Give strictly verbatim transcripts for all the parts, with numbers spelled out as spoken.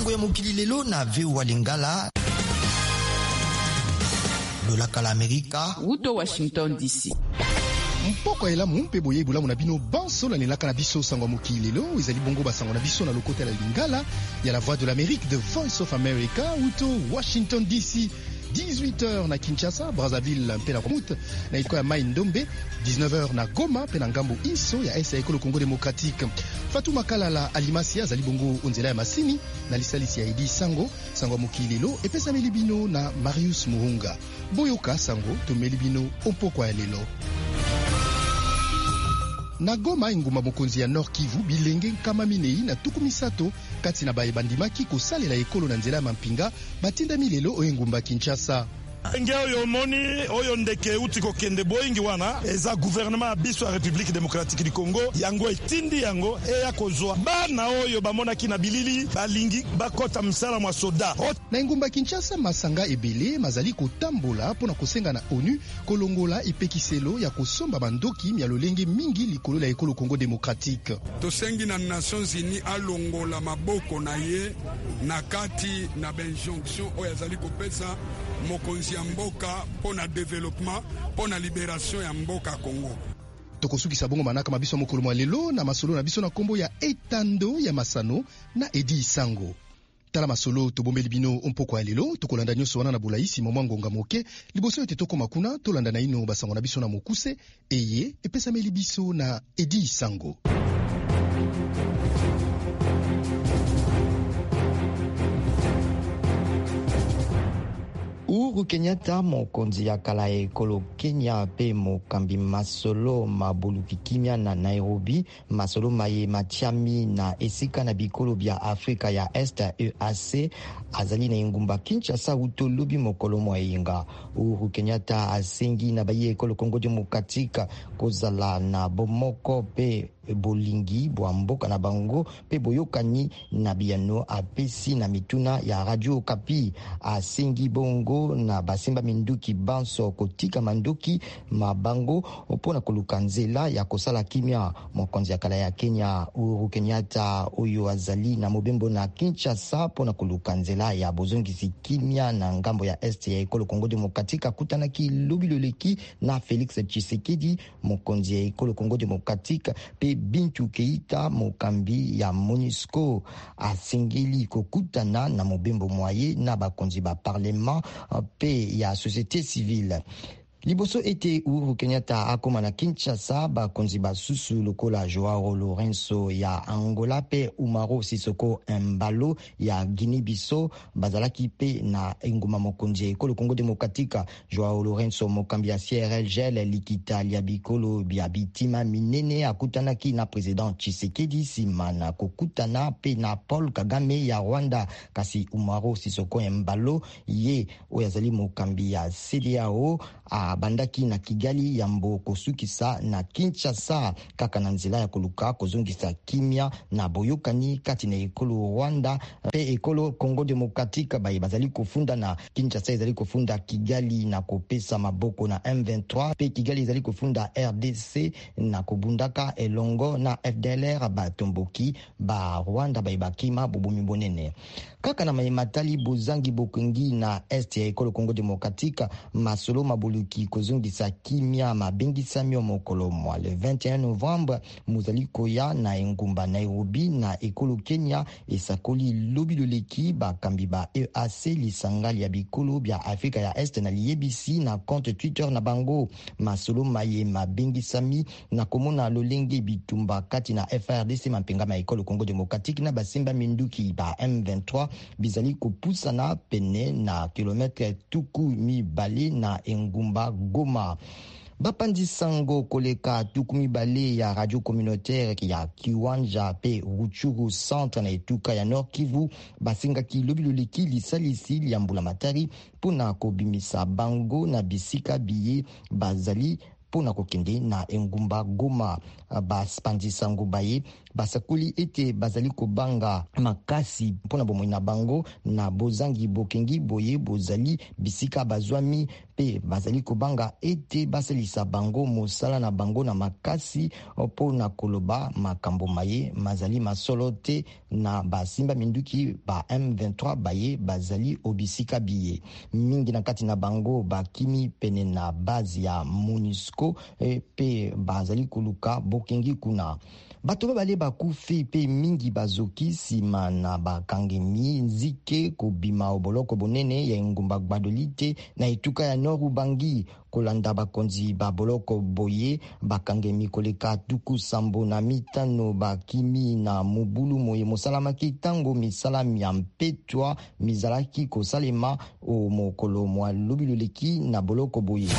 Sango ya mokili lelo na V O A Lingala. Lolaka la Amerika. Uto Washington D C. Mpoko ela mumpe boye bulamu na bino banso la nelaka na biso sango mokili lelo ezali bongo basango na biso na lokota la Lingala ya la voix de l'Amérique, The Voice of America, uto Washington D C. dix-huit heures na Kinshasa, Brazzaville mpe na Komut na iko ya Mai Ndombe, dix-neuf heures na Goma mpe na ngambo Inso ya esa ekolo Congo Démocratique. Fatou Makalala Alimasi azali bongo onzela ya masini na lisalisi ya Edi Sango, sango mokili lelo epesa melibino na Marius Muhunga. Boyoka sango to melibino ompoko ya lelo. Na Goma ingumba mokonzi ya Nord Kivu bilenge nkama minei na tuku misato kati na baye bandimaki kosalela ekolo na nzela ya mampinga batinda milelo oyo ngumba Kinshasa. Nge oyo moni oyo ndeke uti kokende boingi wana eza gouvernement biso ya République démocratique du Congo yango etindi yango eya kozwa bana oyo bamonaki na bilili balingi bakota msala mwa soda. Na ngumba Kinshasa masanga ebele mazali kotambola pona kosenga na ONU kolongola ipekiselo ya kosomba bandoki ya lolenge mingi likolo la ekolo Congo Démocratique. Tosengi na Nations Unies alongola maboko na ye na kati na benjonction oyo azali kopesa mokonzi ya mboka pona développement pona libération ya mboka Congo. Tokosukisa bongo manaka mabiso mokolo mwa lelo na masolo na biso na kombo ya Etando ya Masano na Edi Sango. Tala masolo tobombeli bino ompoko ya lelo tokolanda nyonso wana na bolaisi mwa ngonga moke liboso ete tokoma kuna tolanda na ino basango na biso na mokuse eye epesameli biso na Edi Sango. Uhuru Kenyatta mokonzi ya kala ekolo Kenya pe mokambi masolo mabuluki kimia na Nairobi masolo maye matiami na esika na bikolo bya Afrika ya Est E A C azali na ingumba Kinshasa uto lobi mokolo moyinga. Uhuru Kenyatta asengi na baye ekolo Congo Démocratique kozala na bomoko pe bolingi bwamboka na bango pe boyokani na biano apesi na mituna ya Radio Okapi. Asengi bongo na basimba minduki banso kotika manduki mabango opona koluka nzela ya kosala kimia. Mokonzi ya kala ya Kenya Uhuru Kenyatta oyo azali na mobembo na Kinshasa pona koluka nzela ya bozongisi kimia na ngambo ya Est ya ekolo Congo Démocratique akutanaki lobi loleki na Félix Tshisekedi mokonzi ya ekolo Congo Démocratique pe Bintu Keita mokambi ya MONUSCO. Asengeli kokutana na mobembo mwaye na bakonzi ba parlement pe ya société civile. Liboso ete Uhuru Kenyatta akoma na Kinshasa bakonzi basusu lokola Joao Lourenço ya Angola pe Umaro Sisoko Embalo ya Guinea-Bissau bazalaki pe na enguma mokonzi ekolo Congo Démocratique. Joao Lourenço mokambi ya C R L G L likita ya bikolo bya bitima minene akutanaki na president Tshisekedi simana kokutana pe na Paul Kagame ya Rwanda. Kasi Umaro Sisoko Embalo ye oyazali mokambi ya C D A O a bandaki na Kigali ya mboko sukisa na Kinshasa kaka na nzela ya koluka kozongisa kimia na boyokani kati na ekolo Rwanda pe ekolo Congo Démocratique baye bazali kofunda na Kinshasa ezali kofunda Kigali na kopesa maboko na M vingt-trois pe Kigali ezali kofunda R D C na kobundaka elongo na F D L R batomboki ba Rwanda baye bakima bobomi bonene kaka na mayimatali bozangi bokengi na Est ya ekolo Congo Démocratique masolo mabuluki kozongisa kimia mabengisa mio mokolo mwa le vingt et un novembre muzali koya na engumba Nairobi na ekolo Kenya esakoli lobi loleki bakambi ba E A C lisangali ya bikolo bya Afrika ya Est na liyebisi na compte Twitter na bango masolo maye mabengisami na komona lolenge bitumba kati na F R D C mampenga ma ekolo Congo Démocratique na basimba minduki ba M vingt-trois bizali kopusana pene na kilometre tuku mi bale na engumba Goma. Bapandi sango koleka tukumi bale ya radio communautaire ya Kiwanja pe Ruchuru centre na etuka ya Nord Kivu basinga ki lobi loleki lisalisi ya mbula matari pona kobimisa bango na bisika biye bazali pona kokende na engumba Goma. Baspandi sango baye basakoli ete bazali kobanga makasi mpona bomoi na bango na bozangi bokengi boye bozali bisika bazwami pe bazali kobanga ete basalisa bango mosala na bango na makasi mpona koloba makambo maye mazali masolo te na basimba minduki ba M vingt-trois baye bazali obisika biye mingi na kati na bango bakimi pene na base ya MONUSCO e pe bazali koluka bokengi kuna. Bato babale bakufi pe mingi bazoki sima na bakangemi nzike kobima oboloko bonene ya ngumba gbadolite na etuka ya Nord Ubangi kolanda bakonzi ba boloko boye bakangemi koleka tuku sambo na mitano bakimi na mobulu moye mosalamaki tango misala ya mpetwa mizalaki kosalema o mokolo mwa lobiloleki na boloko boye.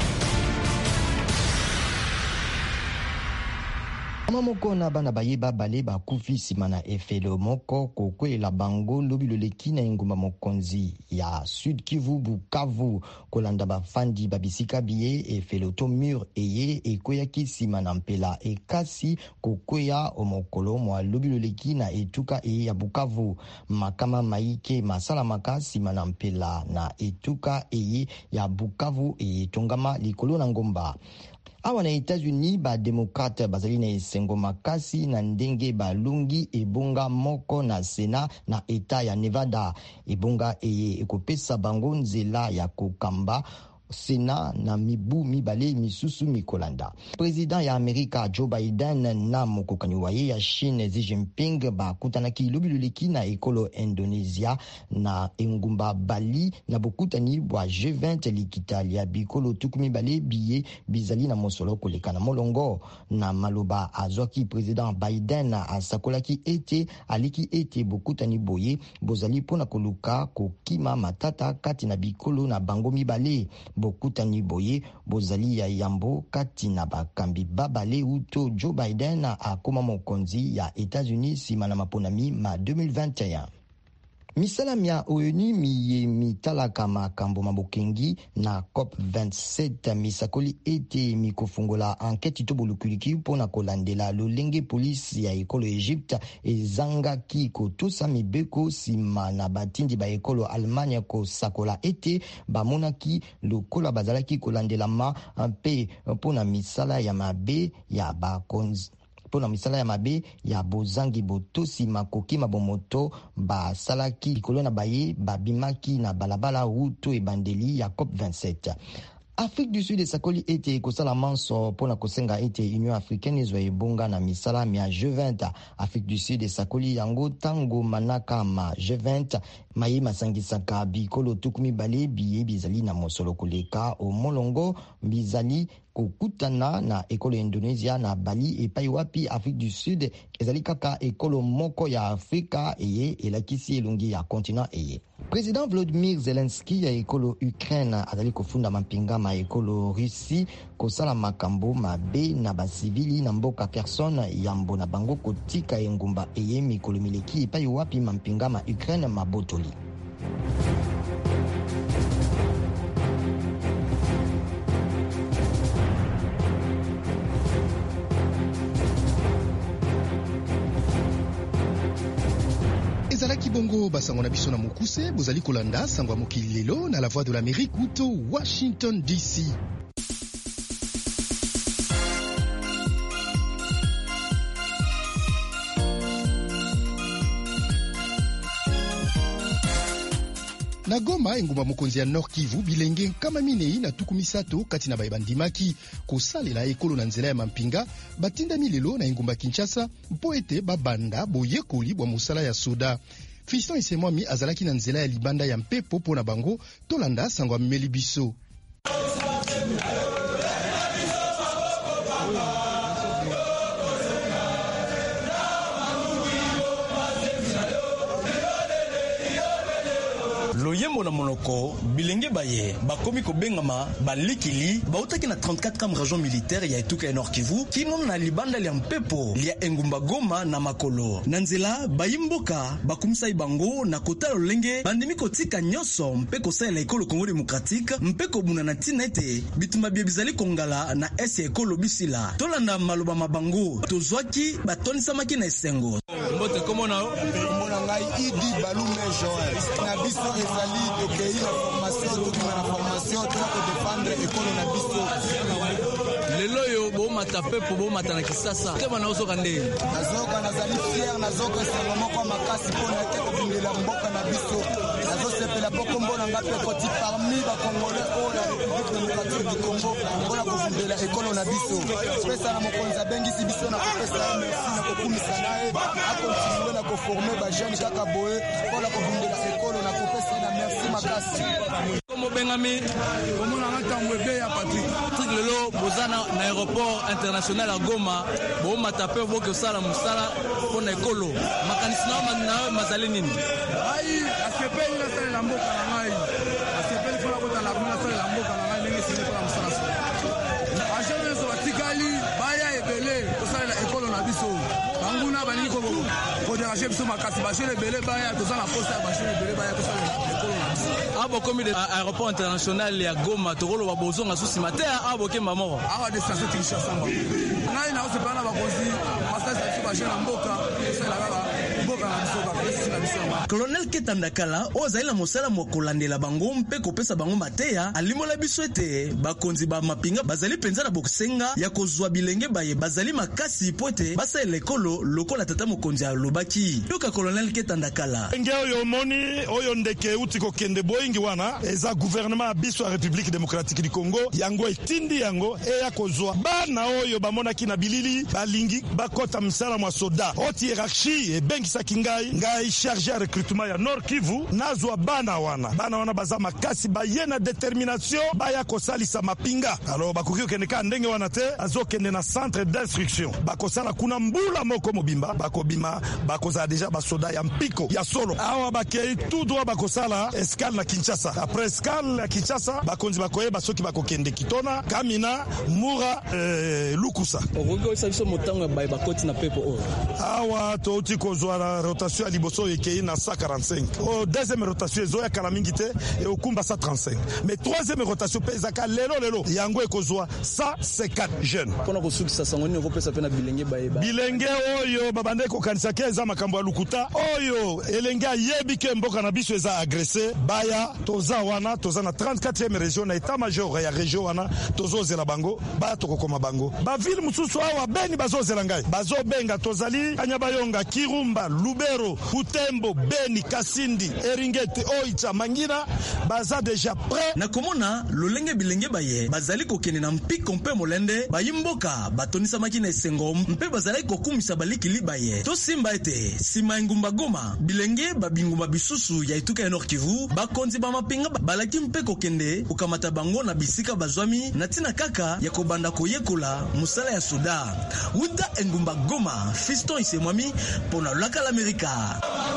Moko na bana bayeba bale bakufi sima na efelo moko kokwela bango lobiloleki na ngumba mokonzi ya Sud Kivu Bukavu kolanda bafandi babisika biye efelo to mur eye ekoyaki sima na mpela ekasi kokweya omokolo mwa lobiloleki na etuka eye ya Bukavu makama maike masala maka sima na mpela na etuka eye ya Bukavu eye tongama likolo na ngomba. Awa na Etats-Unis ba demokrate bazali na esengo makasi na ndenge balungi ebonga moko na Sena na eta ya Nevada. Ebonga eye ekopesa bango nzela ya kokamba Sena na mibu mibale misusu mikolanda. Président ya Amerika Joe Biden na mokokani waye ya Chine Xi Jinping bakutanaki lobiloleki na ekolo Indonesia na engumba Bali na bokutani bwa G vingt likita ya bikolo tukumi bale biye bizali na mosolo koleka na molongo na maloba azwaki Président Biden asakolaki ete aliki ete bokutani boye bozali pona koluka kokima matata kati na bikolo na bango mibale. Bokutani boye bozali ya yambo kati na bakambi babale uto Joe Biden akoma mokonzi ya Etats-Unis sima na maponami ma deux mille vingt et un. Misala mia ONU miye mitalaka makambo mabokengi na COP vingt-sept misakoli ete mikofungola enquête to bolukuliki pona kolandela lolenge polisi ya ekolo Egypte ezangaki kotosa mibeko sima na batindi ba ekolo Allemagne ko sakola ete bamonaki lokola bazalaki kolandela ma mpe pona misala ya mabe ya bakonzi pona misala ya mabe ya bozangi botosi makoki mabomoto basalaki likolo na baye babimaki na balabala uto ebandeli ya COP vingt-sept. Afrique du Sud esakoli ete kosala manso pona kosenga ete Union Africaine ezwa ebonga na misala mia G vingt. Afrique du Sud esakoli yango tango manaka ma G vingt maye masangisaka bikolo tukumi bale biye bizali na mosolo koleka o molongo bizali kokutana na ekolo Indonesia na Bali epai wapi Afrique du Sud ezali kaka ekolo moko ya Afrika eye elakisi elongi ya continent eye. Président Volodymyr Zelensky ya ekolo Ukraine azali kofunda mampinga ma ekolo Russie kosala makambo mabe na basivili na mboka Kherson yambo na bango kotika engumba eye mikolo mileki epai wapi mampinga ma Ukraine mabotoli. Ezalaki bongo basango na biso na mokuse bozali kolanda sangwa mokili lelo na la voix de l'Amérique uto Washington D C. Na Goma engumba mokonzi ya Nord Kivu bilenge kama minei na tuku misato kati na bayebandimaki kosalela ekolo na nzela ya mampinga batindami lelo na engumba Kinshasa mpo ete babanda boyekoli bwa mosala ya soda. Fiston Isemwami azalaki na nzela ya libanda ya mpepo po na bango tolanda sango ameli biso. loyembo na monoko bilenge baye bakomi kobengama balikili bautaki na trente-quatrième région militaire ya etuka ya Nord Kivu kino na libanda lya mpepo lya engumba Goma na makolo na nzela bayimboka bakumisa ibango na kota lolenge bandimi kotika nyoso mpe kosalela ekolo Congo démocratique mpe kobuna na tina ete bituma bie bizali kongala na esi ekolo bisila tolanda maloba mabango tozwaki batonisamaki na esengo mbote komona komona ngai Idi Balume Joël na biso ezali tokei na formation tokima na formation toko défendre ekolo na biso lelo yo bo matape po bo matana kisasa kema na ozoka ndenge nazoka nazali fier nazoka sango moko makasi pona te kobindela mboka na biso nazosepela poko mbona ngape koti parmi ba congolais o la République démocratique du Congo pona kobindela ekolo na biso pesa na mokonza bengisi biso na kopesa merci na kokumisa nae akontinue na koformer ba jeunes kaka boye pona kobindela ekolo na kopesa na merci makasi komo bengami komona ngatamwe be ya Patrick Patrick lelo bozana na aéroport international à Goma bo matape bo ke sala musala pona ekolo makanisi na na mazali nini ai asepeli na sala la mboka na ngai asepeli fona kota la kuna sala la mboka na ngai ndenge sini pona musala so ajana so batikali baya ebele ko sala la ekolo na biso banguna balingi ko ko déranger biso makasi bashele ebele baya to sala poste bashele ebele baya ko sala ekolo na biso abo komi de aéroport international ya Goma tokolo ba bozonga susi matea abo kemba moko awa destination tikisha samba ngai na osepana bakozi passage ya bashele na mboka sala baba mboka na biso ba pesi na biso. Colonel Ketandakala ozali mosala mo kolandela bango mpe kopesa bango mateya alimola biso ete bakonzi ba mapinga bazali penza na bokusenga ya kozwa bilenge baye bazali makasi pote basa lekolo lokola tata mokonzi alobaki yoka Colonel Ketandakala ngeo oyo moni oyo ndeke uti ko kende boingi wana eza gouvernement biso ya République démocratique du Congo yango etindi yango e ya kozwa bana oyo bamona kina bilili balingi bakota msala mwa soda oti hiérarchie e bengi sakingai ngai chargé ya recrutement ya Nord Kivu nazwa bana wana bana wana baza makasi bayena determination baya kosalisa mapinga alors bakoki kende ka ndenge wana te azokende na centre d'instruction bakosala kuna mbula moko mobimba bakobima bakoza déjà basoda ya mpiko ya solo awa bakei tout droit bakosala escale na Kinshasa après escale na Kinshasa bakonzi bakoyeba soki bakokende Kitona Kamina Mura euh, Lukusa okoki sabiso motango ya baye bakoti na pepo o awa to uti kozwa la rotation ya liboso ekei na cent quarante-cinq o deuxième rotation ezoya kala mingi te e okumba cent trente-cinq mais troisième rotation pezaka lelo lelo yango ekozwa cent cinquante jeunes pona kosukisa sango ni okopesa pena bilenge baye ba bilenge oyo babande ko kanisa ke za makambo ya lukuta oyo elenge yebi ke mboka na biso eza agressé baya toza wana toza na trente-quatrième région na état major ya région wana tozozela bango ba tokokoma bango ba ville mususu awa beni bazozela ngai bazobenga tozali Kanyabayonga Kirumba Lubero Butembo Beni Kasindi Eringeti Oicha Mangina baza déjà prêt na komona lolenge bilenge baye bazali kokene na mpiko mpe molende bayimboka batonisa makina esengo mpe bazali kokumisa balikili baye to simba ete sima ngumba Goma bilenge babinguma bisusu ya etuka ya Nord Kivu bakonzi ba mapinga balaki mpe kokende ukamata bango na bisika bazwami na tina kaka ya kobanda koyekola musala ya soda uta engumba Goma Fiston Isemwami pona laka l'América.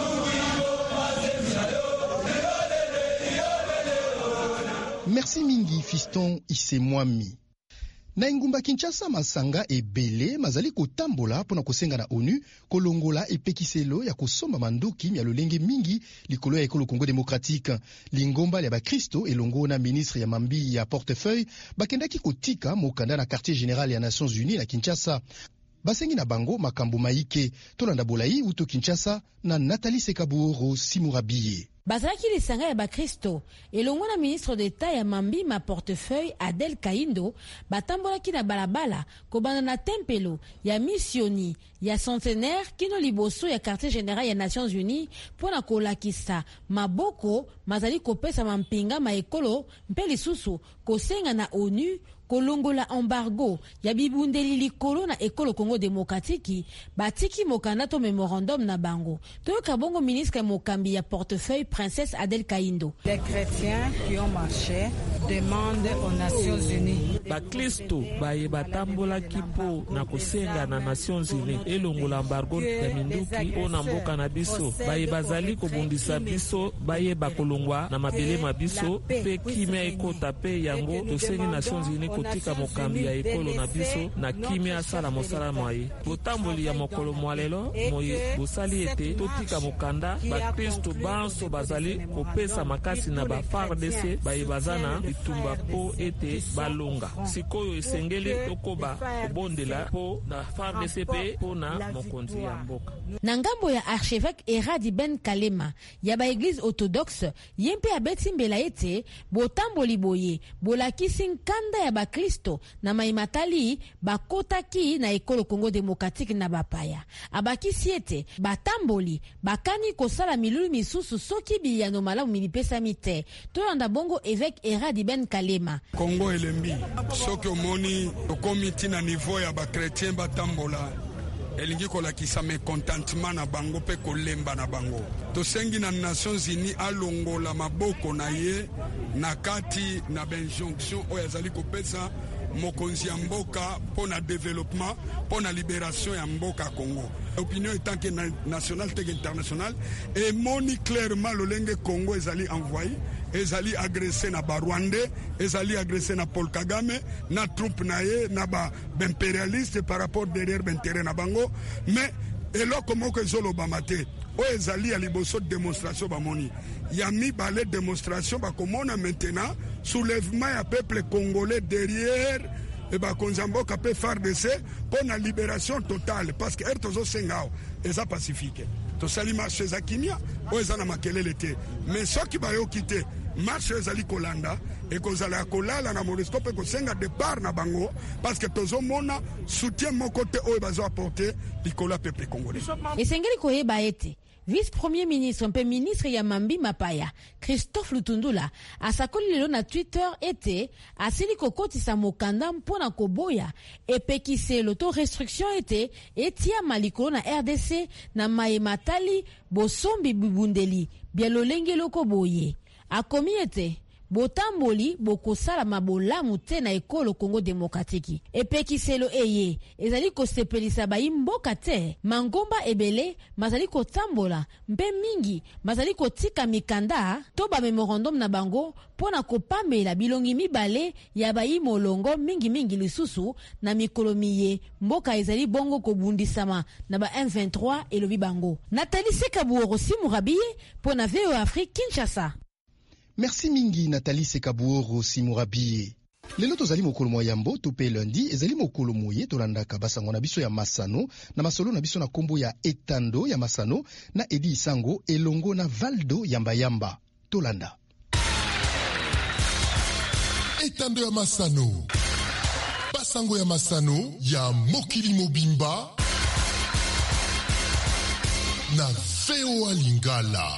Merci mingi Fiston Isemwami. Na ingumba Kinshasa masanga ebele mazali kotambola pona kosenga na ONU kolongola epekiselo ya kosomba manduki ya lolenge mingi likolo ya ekolo Congo démocratique lingomba ya ba Kristo elongo na ministre ya mambi ya portefeuille bakendaki kotika mokanda na quartier général ya Nations Unies na Kinshasa basengi na bango makambo maike tolanda bolai uto Kinshasa na Nathalie Sekabuoro Simurabiye bazalaki lisanga ya bakristo elongo na ministre d'État ya mambi ma portefeuille Adel Kaindo batambolaki na balabala kobanda na tempelo ya missioni ya centenaire kino liboso ya quartier général ya Nations Unies pona kolakisa maboko mazali kopesa mampinga maekolo mpe lisusu kosenga na ONU kolongola embargo ya bibundeli likolo na ekolo Congo démocratique batiki mokanda to memorandum na bango toyoka bongo ministre mokambi ya portefeuille princesse Adel Kaindo. Les chrétiens qui ont marché demande aux Nations Unies. bakristo baye batambolaki mpo na kosenga na Nations Unies elongola embargo ya minduki mpo na mboka na biso baye bazali kobundisa biso baye bakolongwa na mabele ma biso mpe kimia ekota mpe yango tosengi Nations Unies kotika mokambi ya ekolo na biso na kimia asala mosala mwaye botamboli ya mokolo mwa lelo moye bosali ete totika mokanda bakristo banso bazali kopesa makasi na ba F A R D C baye bazana bitumba po ete balonga sikoyo esengeli tokoba kobondela po na F A R D C pe po na mokonzi ya mboka. Na ngambo ya archevêque Eradi Ben Kalema ya ba église orthodoxe yempe abeti mbela ete botamboli boye bolakisi nkanda ya bakristo na maimatali bakotaki na ekolo Congo démocratique na bapaya abakisi ete batamboli bakani kosala milulu misusu soki biyano malamu milipesa mite tolanda bongo évêque Eradi Ben Kalema. Congo elembi soki omoni okomiti na niveau ya bakretien batambola elingi kolakisa mécontentement na bango pe kolemba na bango tosengi na Nations Unies alongola maboko na ye na kati na benjonction oyo azali kopesa mokonzi ya mboka po na développement po na libération ya mboka Congo. Opinion étant que nationale et internationale et moni clairement lolenge Congo ezali envoyé ezali agressé na ba Rwandais ezali agressé na Paul Kagame na troupe na ye na ba impérialiste par rapport derrière l'intérêt na bango mais eloko moko ezoloba mate o ezali ya liboso démonstration bamoni ya mi balé démonstration bakomona maintenant soulèvement ya peuple congolais derrière et bakonzamboka pe F A R D C pour la libération totale parce que ertozo sengao eza pacifique to sali marche za kimia o eza na makelele te mais soki bayo kite marche ezali kolanda et kozala kolala na Monisco pe kosenga départ na bango parce que tozo mona soutien mon côté o bazo apporter likola peuple congolais esengeli koyeba ete vice-premier ministre mpe ministre ya Mambi Mapaya Christophe Lutundula asakoli lelo na Twitter ete asili kokotisa mokanda mpona koboya epekiselo to restriction ete etia malikolo na R D C na mayematali bosombi bibundeli bialolenge loko boye akomi ete botamboli bokosala mabolamu te na ekolo Congo démocratique epekiselo eye ezali kosepelisa bayi mboka te mangomba ebele mazali kotambola mpe mingi mazali kotika mikanda to ba memorandum na bango pona kopambela bilongi mibale ya bayi molongo mingi mingi lisusu na mikolo miye mboka ezali bongo kobundisama na ba M vingt-trois elobi bango. Nathalie Sekabuoro Simurabiye pona V O Afrique Kinshasa. Merci mingi Nathalie Sekabuoro Simurabiye. Lelo tozali mokolo mwa yambo tope lundi ezali mokolo moye tolandaka basango na biso ya masano na masolo na biso na kombo ya etando ya masano na Edi Isango elongo na Valdo Yamba Yamba tolanda. Etando ya masano basango ya masano ya mokili mobimba na V O A Lingala.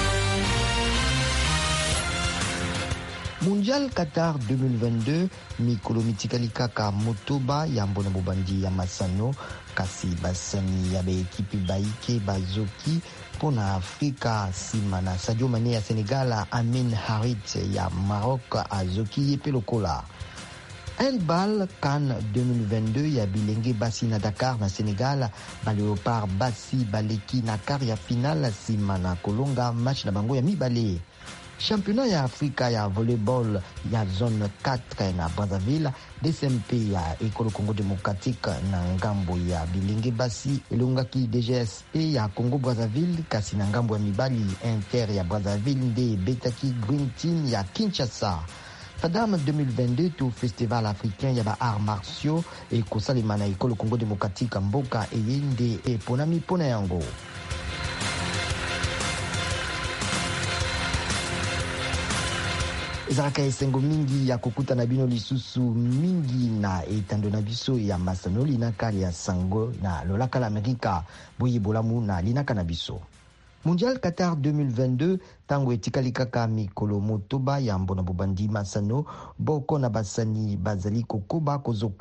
Mondial Qatar deux mille vingt-deux mikolo mitikali kaka motoba ya mbona bobandi ya masano kasi basani ya beekipi baike bazoki pona Afrika sima na Sadio Mané ya Senegal, Amin Harit ya Maroc azoki yepe lokola. Handball CAN deux mille vingt-deux ya bilenge basi na Dakar na Senegal, ba Leopard basi baleki na quart ya finale sima na kolonga match na bango ya mibale. Championnat ya Afrika ya volleyball ya zone quatre na Brazzaville, D C M P ya Ekolo Congo Démocratique na ngambo ya bilenge basi elongaki D G S P ya Congo Brazzaville kasi na ngambo ya mibali Inter ya Brazzaville nde betaki Green Team ya Kinshasa. Fadam deux mille vingt-deux to festival africain ya ba arts martiaux e kosalema na Ekolo Congo Démocratique mboka eyende e ponami pona yango. Ezalaka esengo mingi ya kokuta na bino lisusu mingi na etando na biso ya masano linaka ya sango na lolaka la Amerika boye bolamu na linaka na biso. Mondial Qatar deux mille vingt-deux tango etikali kaka mikolo motoba ya mbona bobandi masano boko na basani bazali kokoba kozoka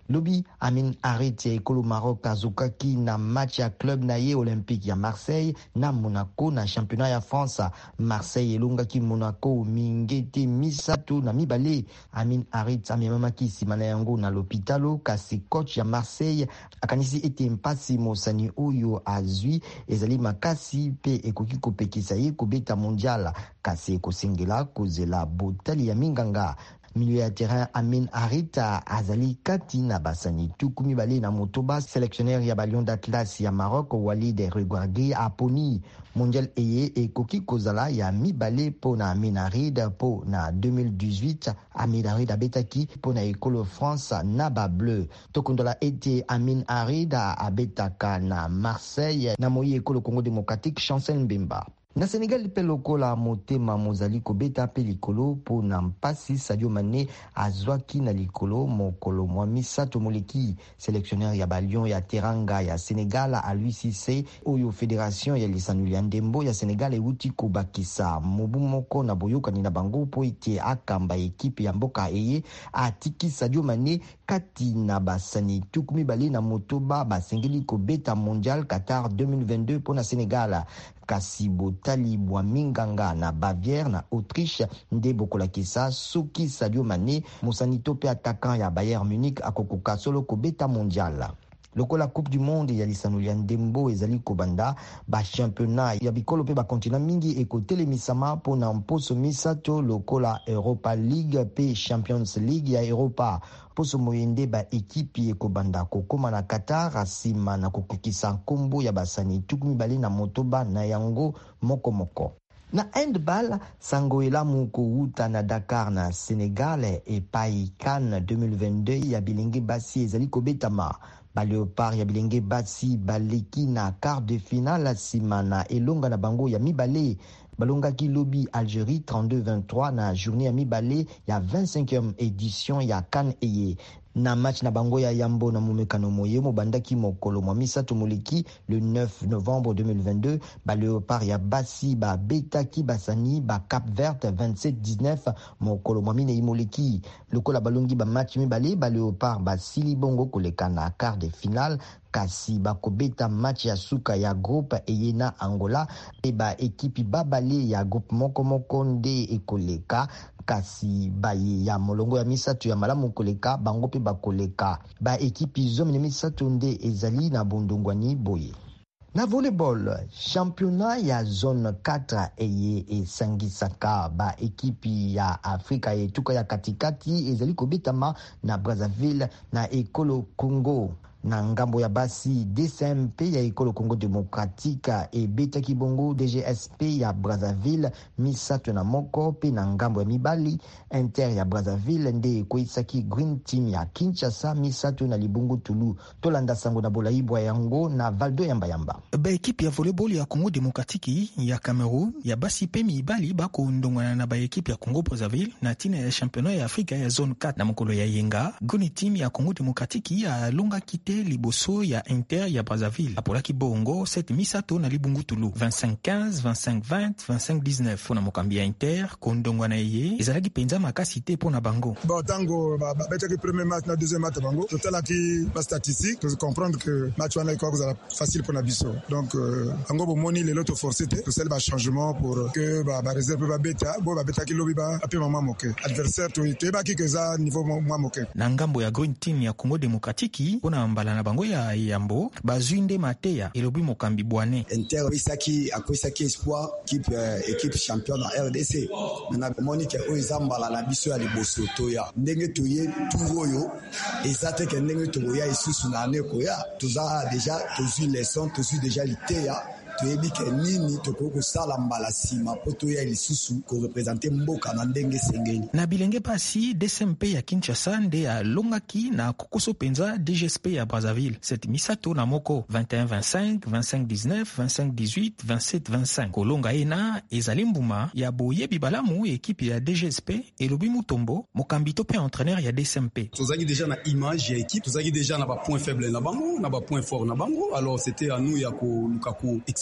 lobi Amin Harit ya ekolo Maroc azokaki na match ya club na ye olympique ya Marseille na Monaco na championnat ya France. Marseille elongaki Monaco mingete misato na mibale. Amin Harit amemamaki nsima na yango na l'hôpitalo, kasi coach ya Marseille akanisi ete mpasi mosani oyo azwi ezali makasi pe ekoki kopekisa ye kobeta mondial, kasi ekosengela kozela botali ya minganga. Milieu ya terrain Amin Harit azali kati na basani tuku mibale na motoba. Sélectionneur ya Ballon d'Atlas ya Maroc Walid Regragui aponi mondial eye ekoki kozala ya mibale po na Amin Harit po na deux mille dix-huit. Amin Harit abetaki po na ekolo France na ba bleu. Tokondola ete Amin Harit abetaka na Marseille na moyi ekolo Congo démocratique Chancel Mbemba. Na Sénégal pe lokola motema mozali kobeta pe likolo po na mpasi Sadio Mané azwaki na likolo mokolo mwa misato moleki. Sélectionneur ya Balion ya Teranga ya Sénégal a lui Cissé oyo fédération ya lisanuli ya ndembo ya Sénégal euti kobakisa mobu moko na boyokani na bango po ete akamba ekipe ya mboka eye atiki Sadio Mané kati na basani tuku mibale na motoba basengeli kobeta mondial Qatar deux mille vingt-deux po na Sénégal. Kasi botali bwa minganga na Bavière na Autriche nde bokolakisa soki Sadio Mané mosanito pe attaquant ya Bayern Munich akokoka solo kobeta mondial. Lokola Coupe du Monde ya lisanuli ya ndembo ezali kobanda, ba championnat ya bikolo pe ba continent mingi ekotelemisama po na mposo misato lokola Europa League pe Champions League ya Europa. Poso moyende ba ekipi ekobanda kokoma na Qatar asima na kokokisa nkombo ya basani tuku mibale na motoba na yango moko moko. Na handball, sango elamu kouta na Dakar na Sénégal epai CAN deux mille vingt-deux ya bilenge basi ezali kobetama. Ba Léopard ya bilenge basi baleki na quart de finale sima na elonga na bango ya mibale. Balongaki lobi Algérie trente-deux vingt-trois na journée ya mibale ya vingt-cinquième édition ya CAN eye. Na match na bango ya Yambo na Mumekano Moye mobandaki mokolo mwa misato moleki le neuf novembre deux mille vingt-deux. Ba Léopard ya basi ba betaki basani ba Cap Vert vingt-sept dix-neuf mokolo mwa mine moleki. Lokola balongi ba match mibale ba Léopard ba sili bongo koleka na quart de finale, kasi bakobeta match ya suka ya groupe eyena Angola e ba ekipi babale ya groupe moko moko nde ekoleka, kasi baye ya molongo ya misato ya malamu koleka bango pe bakoleka. Ba ekipi zomi misato nde ezali na bondongwani boye. Na volleyball, championnat ya zone quatre eye esangisaka ba ekipi ya Afrika etuka ya katikati ezali kobetama na Brazzaville na ekolo Congo. Na ngambo ya basi D C M P ya ekolo Congo démocratique e betaki bongo D G S P ya Brazzaville misato na moko, pe na ngambo ya mibali Inter ya Brazzaville nde ekoisaki Green Team ya Kinshasa misato na libungu Tulu. Tolanda sango na bolaibwa yango na Valdo yamba yamba. Ba ekipe ya volleyball ya Congo démocratique ya Cameroun ya basi pe mibali bako ndongwana na ba ekipe ya Congo Brazzaville na tina ya championnat ya Afrika ya zone quatre na mokolo ya yenga. Green Team ya Congo démocratique ya longa kite liboso ya Inter ya Brazzaville apolaki bongo sept misato na libungu Tulu vingt-cinq quinze, vingt-cinq vingt, vingt-cinq dix-neuf. Pona mokambi ya Inter kondongwana ye ezalaki penza makasi te pona bango. Bon tango ba betaki premier match na deuxième match bango totalaki ba statistique to comprendre que match wana ikokozala facile pona biso, donc bango bo moni lelo to forcer te to sel ba changement pour que ba ba réserve ba beta bo ba betaki lobi ba ape mama moke adversaire to to ba ki que za niveau mwa moke. Na ngambo ya Green Team ya Congo démocratique pona mbala na bango ya Yambo bazwinde mateya elobi mokambi bwane. Inter bisaki akoisaki espoir équipe équipe champion na R D C na Monique oizambala na biso ya liboso toya ndenge toye turoyo ezate ke ndenge toya isusu na neko ya tuza déjà tozu leçon tozu déjà liteya toyebi ke nini tokoko sala mbala sima poto ya lisusu ko représenter mboka na ndenge sengeli. Na bilenge pasi D C M P ya Kinshasa nde alongaki na kokoso penza D G S P ya Brazzaville sept misato na moko vingt et un vingt-cinq, vingt-cinq dix-neuf, vingt-cinq dix-huit, vingt-sept vingt-cinq. Kolonga ena ezali mbuma ya boyebi balamu ekipe ya D G S P elobi mutombo mokambito pe entraîneur ya D C M P. Tozaki déjà na image ya équipe, tozaki déjà na ba point faible na bango, na ba point fort na bango. Alors c'était à nous ya ko lukako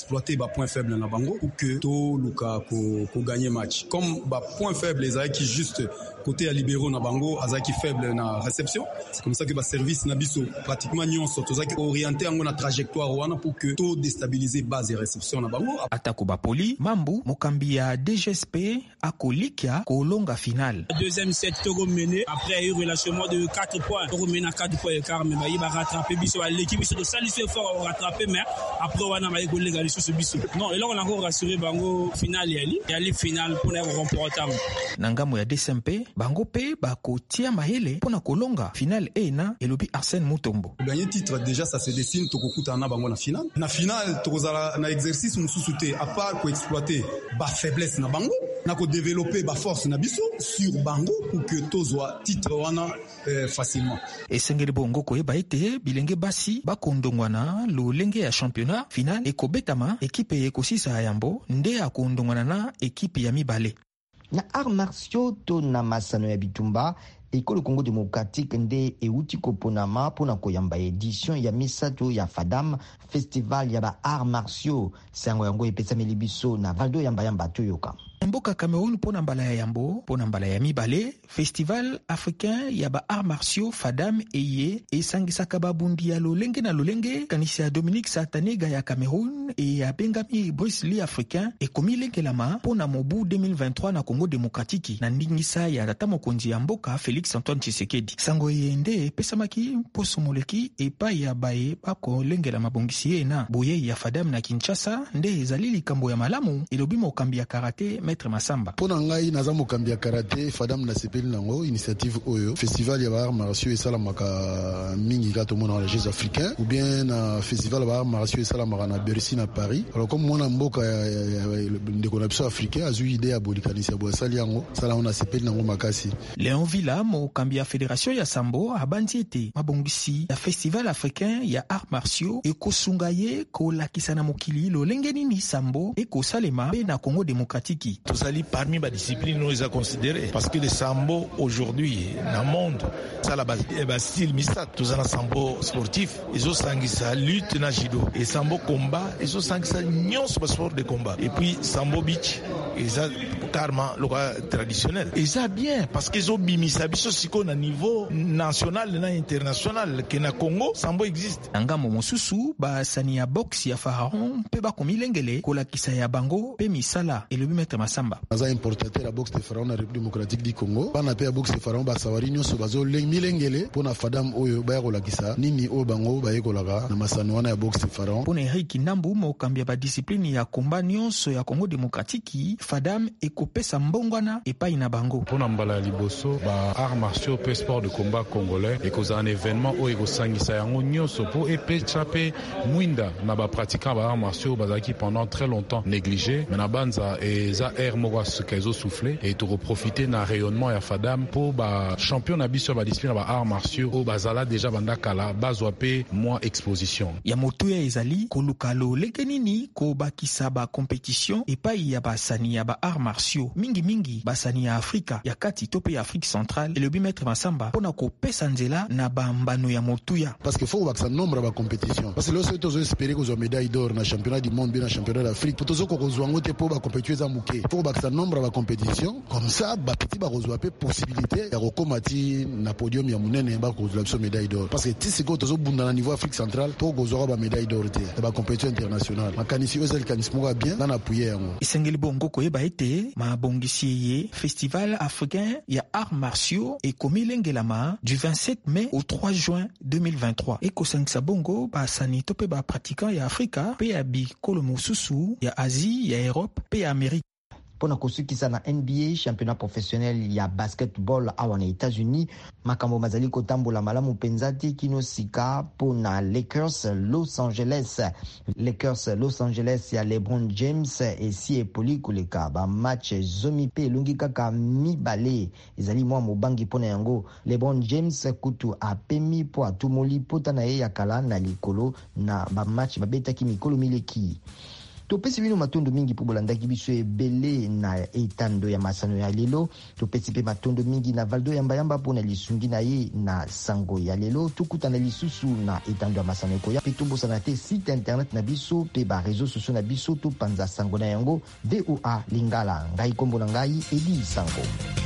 exploiter ba point faible na bango pour que to luka ko ko gagner match. Comme ba point faible les a qui juste côté à libéraux na bango azaki faible na réception. C'est comme ça que ba service na biso pratiquement nyonso tozaki orienté en na trajectoire wana pour que to déstabiliser base de réception na bango. Atako ba poli Mambu mokambi ya D G S P akolikia kolonga final. Deuxième set Togo mené après eu relâchement de quatre points. Togo mené à quatre points car mais ba va rattraper biso l'équipe biso de saliser fort rattraper mais après wana ba ko légaliser ce biso. Non et là on a encore rassuré bango final yali yali final pour les remporter. Nangamo ya D C M P bango pe bako tia mahele pona kolonga final ena elobi Arsène Mutombo. Gagner titre déjà ça se dessine to kokuta na bango na final. Na final to kozala na exercice mususu te à part ko exploiter ba faiblesse na bango na ko développer ba force na biso sur bango pour que tozwa titre wana euh, facilement. Esengeli bongo ko eba ete bilenge basi bakondongwana lolenge ya championnat final ekobetama ekipe ekosisa yambo nde akondongwana na ekipe ya mibale. Na arts martiaux to na masano ya bitumba ekolo Congo démocratique nde euti koponama pona koyamba édition ya misato ya Fadam festival ya ba arts martiaux sango yango epesa melibiso na Valdo yamba yamba toyoka. Mboka Cameroun pona mbala ya yambo pona mbala ya mibale festival africain ya ba arts martiaux Fadam eye esangisaka babundi ya lolenge na lolenge kanisi ya Dominique Satanega ya Cameroun e ya Bengami Bruce Lee africain ekomi lengelama pona mobu deux mille vingt-trois na Congo démocratique na ndingisa ya tata mokonzi ya mboka Félix Antoine Tshisekedi. Sango yende pesamaki poso moleki epa ya bae bako lengela mabongisi na boye ya Fadam na Kinshasa nde ezali likambo ya malamu elobi mokambi ya karate Maître Massamba. Pona ngai naza mokambi ya karate Fadam na sepeli nango initiative oyo festival ya ba arts martiaux esalamaka mingi kato mona na Jeux africains ou bien na festival ya ba arts martiaux esalamaka na Bercy na Paris. Alors comme mona mboka ndeko na biso africain azui idée ya bolikanisi ya boasali yango sala ona sepeli nango makasi. Léon Villa mokambi ya fédération ya Sambo abandi ete mabongisi ya festival africain ya arts martiaux ekosunga ye kolakisa na mokili lolenge nini Sambo ekosalema pe na Congo démocratique. Tous allés parmi les disciplines nous a considérés parce que le sambo aujourd'hui dans le monde ça la base est style misat tous en sambo sportif ils ont sangi ça lutte na judo et sambo combat ils ont sangi ça nion sport de combat et puis sambo beach et ça carrément le traditionnel et ça bien parce qu'ils ont bimi ça biso siko na niveau national na international que na Congo sambo existe ngamo mosusu ba sani ya box ya Pharaon pe ba komilengele kolakisa ya bango pe misala et le Maître Massamba. Naza importateur la boxe de Pharaon na République démocratique du Congo. Bana pe boxe de Pharaon ba sawari nyoso bazo milengele pona Fadam oyo ba kolakisa nini o bango ba yekolaka na masano wana ya boxe de Pharaon. Pona Eric Nambu mo kambia ba discipline ya combat nyonso ya Congo démocratique Fadam ekopesa mbongwana epai na bango. Pona mbala liboso ba arts martiaux pe sport de combat congolais et koza un événement o ekosangisa yango nyonso po epe chape mwinda na ba pratiquant ba arts martiaux bazaki pendant très longtemps négligé mais na banza et za air moko kezo soufflé et to profiter na rayonnement ya Fadam pour ba champion na biso ba discipline ba arts martiaux o bazala déjà banda kala bazwa pe moins exposition ya moto ya ezali kolukalo lekenini ko bakisa ba compétition epai ya basani ya ba arts martiaux mingi mingi basani ya Afrika ya kati to pe ya Afrique centrale et le bi Maître Massamba pona ko pesa nzela na ba mbano ya motuya parce que faut bakisa nombre ba compétition parce que le seul tozo espérer ko zo médaille d'or na championnat du monde bien na championnat d'Afrique tozo ko zo ngote po ba compétition za muke pour bakisa nombre ba compétition comme ça ba petit ba rezo pe possibilité ya rekomati na podium ya munene ba ko zo médaille d'or parce que tisi ko tozo bunda na niveau Afrique centrale to ko zo ba médaille d'or te ba compétition internationale makanisi ozel kanismo ga bien na appuyer yango isengeli bongo ko yeba ete ma bongisi ye festival africain ya arts martiaux et komilengelama du vingt-sept mai au trois juin deux mille vingt-trois et ko sangisa bongo ba sani to pe ba pratiquant ya Afrika pe ya bi kolomo susu ya Asie ya Europe pe ya Amérique. Pona kusukisa na N B A championnat professionnel ya basketball awa na États-Unis makambo mazali kotambola malamu penzati kino sika pona Lakers Los Angeles Lakers Los Angeles ya LeBron James esi epoli koleka ba match zomi pe lungi kaka mibale ezali mwa mobangi pona yango LeBron James kutu apemi po atumoli pota na ye ya kala na likolo na ba match babetaki mikolo mileki topesi bino matondo mingi mpo bolandaki biso ebele na etando ya masano ya lelo. Topesi mpe matondo mingi na Valdo Yambayamba mpo na lisungi na ye na sango ya lelo. Tokutana lisusu na etando ya masano ekoya mpe tobosana te site internet na biso mpe bareseau sociaux na biso topanza sango na yango V O A Lingala. Ngai kombo na ngai Edi Sango.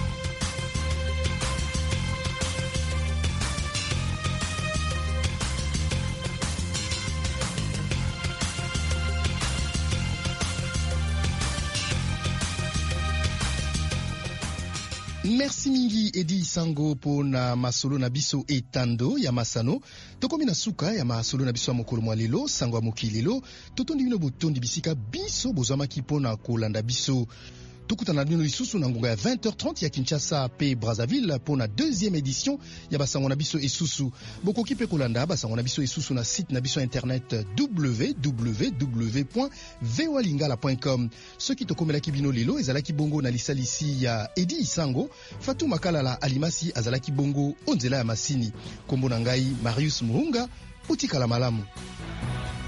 Merci mingi Edi Sango po na masolo na biso etando ya masano. Tokomi na suka ya masolo na biso ya mokolo mwa lelo, sango ya mokili lelo. Totondi bino botondi bisika biso bozwamaki po na kolanda biso. Tokutana bino lisusu na ngonga ya vingt heures trente ya Kinshasa pe Brazzaville pour na deuxième édition ya basango na biso esusu. Bokoki pe kolanda basango na biso esusu na site na biso internet w w w point v o a lingala point com. Ceux qui tokomelaki bino lelo ezalaki bongo na lisalisi ya Edi Sango, Fatou Makalala Alimasi azalaki bongo onzela ya masini. Kombo na ngai Marius Muhunga, utikala malamu.